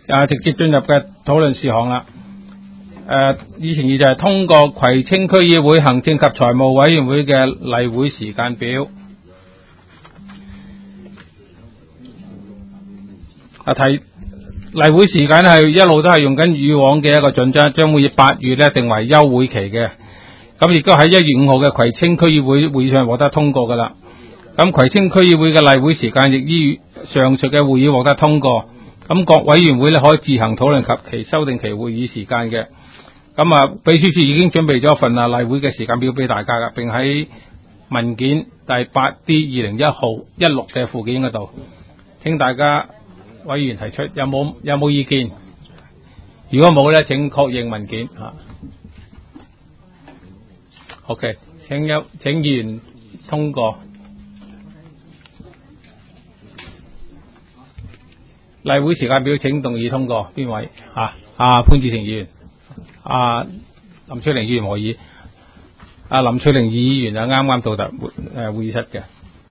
直接進入嘅討論事項啦。議程2就係通過葵青區議會行政及財務委員會嘅例會時間表。例會時間係一路都係用緊以往嘅一個準則，將會以8月咧定為休會期嘅。咁亦都喺1月5號嘅葵青區議會會議上獲得通過噶啦。咁葵青區議會嘅例會時間亦依上述嘅會議獲得通過。咁各委員會咧可以自行討論及其修訂其會議時間嘅。咁秘書處已經準備咗一份例會嘅時間表俾大家噶，並喺文件第 8D2016 嘅附件嗰度，請大家委員提出有冇意見？如果冇咧，請確認文件吓。OK， 請議員通過例會時間表，請動議通過。邊位？潘志成議員。林翠玲議員何議。林翠玲議員啱啱到達會議室嘅。